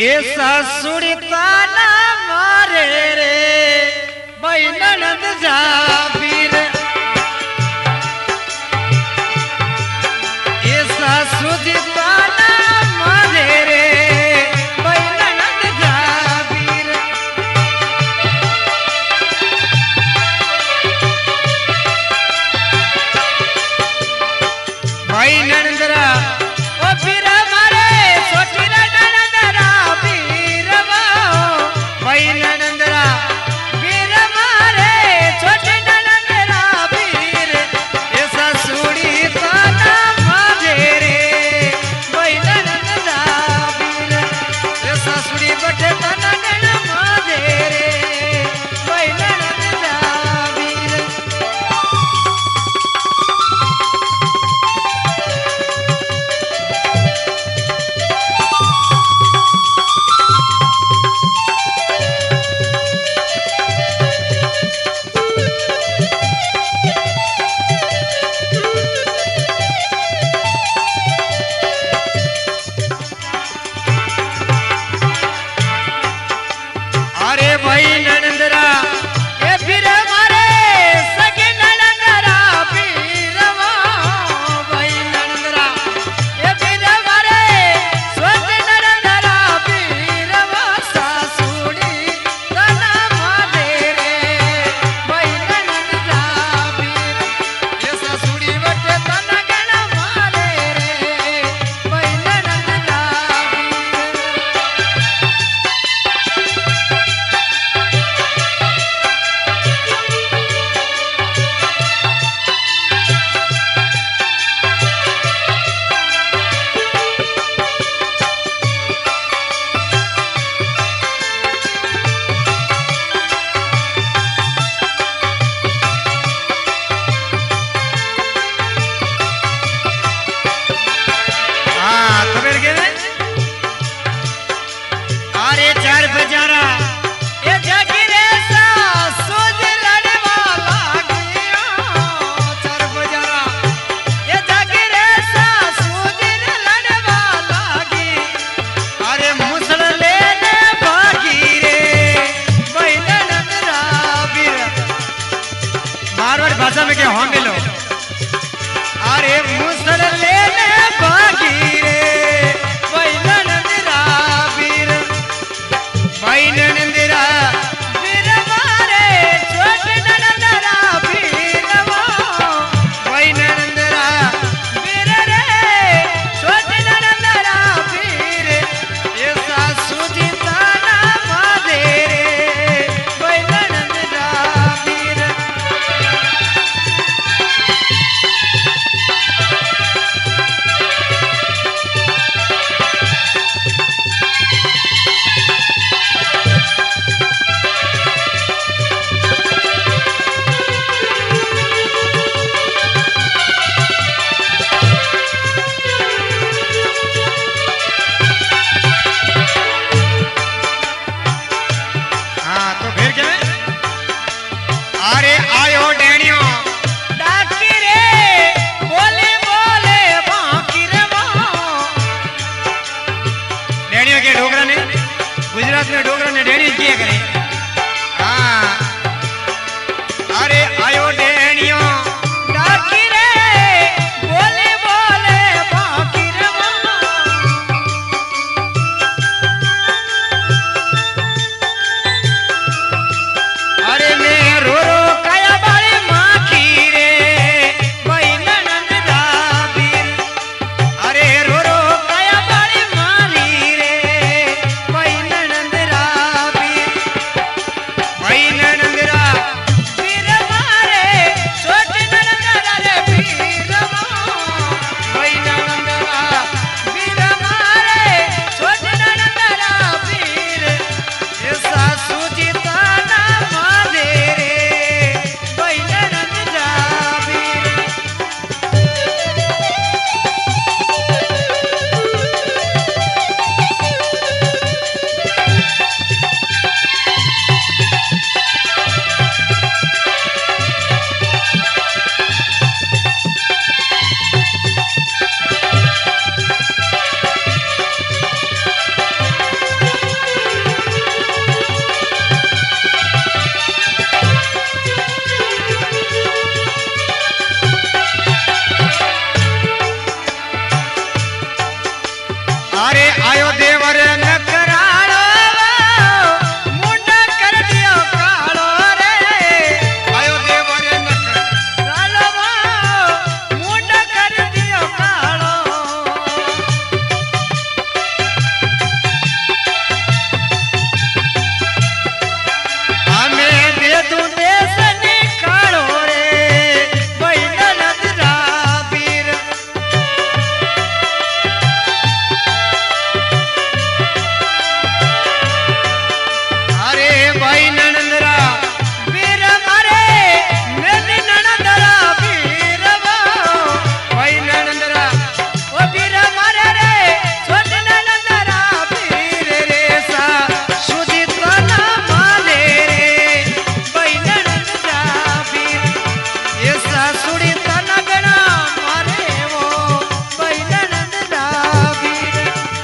ऐसा सुड़ता ना मारे रे भाई ननद जाबीर ऐसा सुड़ता ना मारे रे भाई ननद जाबीर भाई ननदरा ओ फिर हमारे सोची ननदरा बीरवा भाई ननदरा बीर हमारे छोटे ननदरा बीर ऐसा सुड़ी ताना मारे रे भाई ननदरा बीर ऐसा सुड़ी बटे ताना नन मारे रे भाई ननदरा बीर अरे भाई ननदरा ये फिर हमारे सगे ननदरा पीरवा भाई ननदरा ये फिर हमारे स्वत ननदरा पीरवा सासुड़ी तना मारे रे भाई ननदरा पीर ये सासुड़ी बटे तना गण मारे रे भाई ननदरा अरे चार बजारा ये जागिरे सा सोज लड़वा लागिया चार बजारा ये जागिरे सा सोज लड़वा लागी अरे मुसल लेने भागी रे भाई ननदरा बीर मारवाड़ी भाषा में क्या हो मिलो अरे मुसल लेने भागी रे भाई ननदरा बीर भाई ननदरा बीर मारे छोटे ननदरा बीरवा भाई ननदरा बीर रे छोटे ननदरा बीर ऐसा सुझता ना मारे रे भाई ननदरा बीर हाँ तो फिर क्या अरे आयो डेनियो डाकी रे बोले बोले बाकी रे डेनियो के डोगरा ने गुजरात में डोगरा ने डेनियो किया करे हाँ अरे आयो डेनियो डाकी रे बोले बोले बाकी रे अरे मैं रो रो काया बारे माखी रे भाई ननदरा बीर अरे रो रो काया बारे मारी रे भाई ननदरा बीर अरे आयो देवर नकरालो मुंडा कर दियो कालो रे आयो देवर नकरालो मुंडा कर दियो कालो हमें दे दूं देश निकालो रे बैला नजरा वीर अरे भाई ननंदरा वीर मारे मेरी ननंदरा वीर भाई ननंदरा ओ वीर मारे रे छोट ननंदरा वीर रे सा सुधी तो ना माले रे भाई ननंदरा वीर ये सा सुधी तो ना गना मारे वो भाई ननंदरा वीर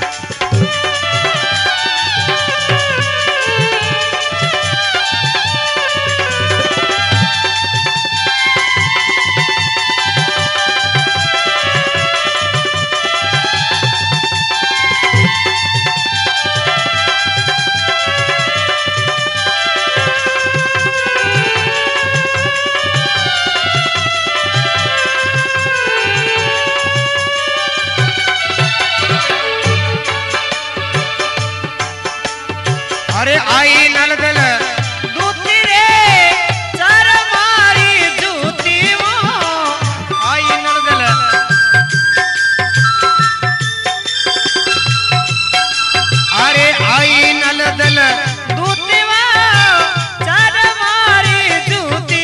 अरे आई नलदल दूती रे चार मारी दूती वो आई नलदल अरे आई नलदल दूती वो चार मारी दूती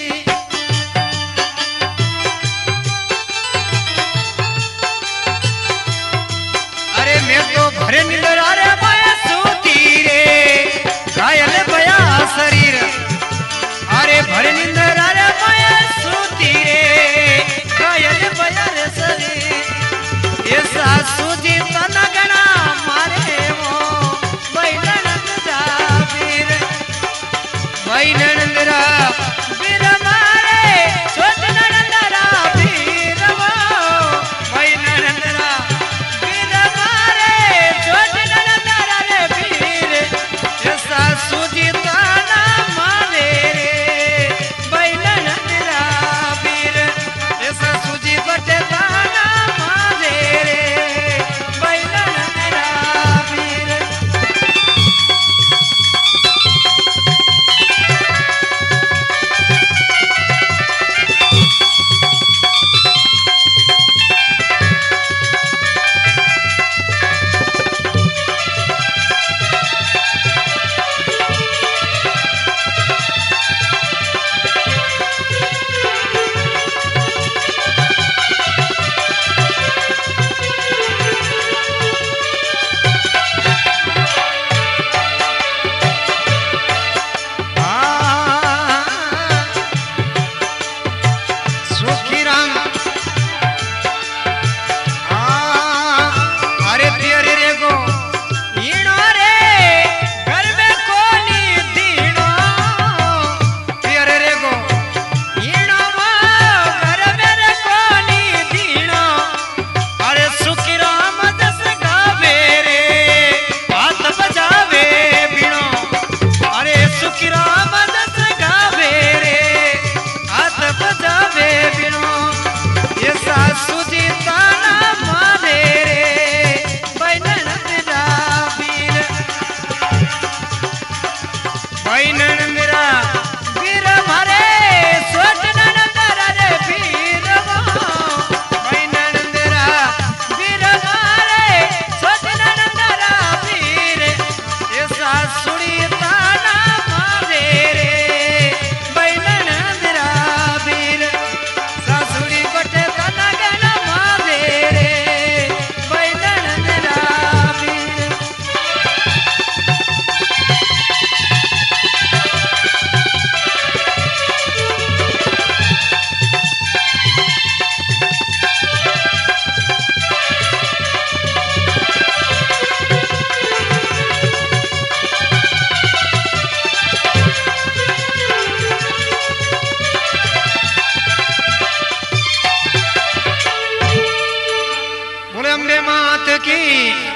अरे मैं तो भरे निंदर अरे माया सूती रे घायल बया शरीर अरे भरे निंदर अरे माया सूती रे घायल बया रे शरीर ऐसा सूजी तन गना मारे वो बैलनंदरा वीर बैलनंदरा वीर मारे छोट नंदरा वीर वो बैलनंदरा वीर मारे छोट नंदरा रे वीर ऐसा सूजी ताना मारे रे बैलनंदरा वीर ऐसा सूजी बटे ताना मारे रे बैलनंदरा वीर सुखी राम अरे तेरे रे गो ईणो रे घर में कोनी दीणो तेरे रे गो ईणो घर में रे कोनी दीणो अरे सुखी राम दस गावे रे हाथ बजावे बीणो अरे सुखी राम दस गावे रे हाथ बजावे बीणो ये सासू जी ताना मारे रे बैनंदरा वीर बैनंदरा वीर मारे सोट नंदरा रे वीर बैनंदरा वीर मारे सोट नंदरा वीर ये सासुड़ी ताना मारे रे बैनंदरा वीर सासुड़ी बटे ताना गना मारे रे बैनंदरा वीर बोले अम्बे मात की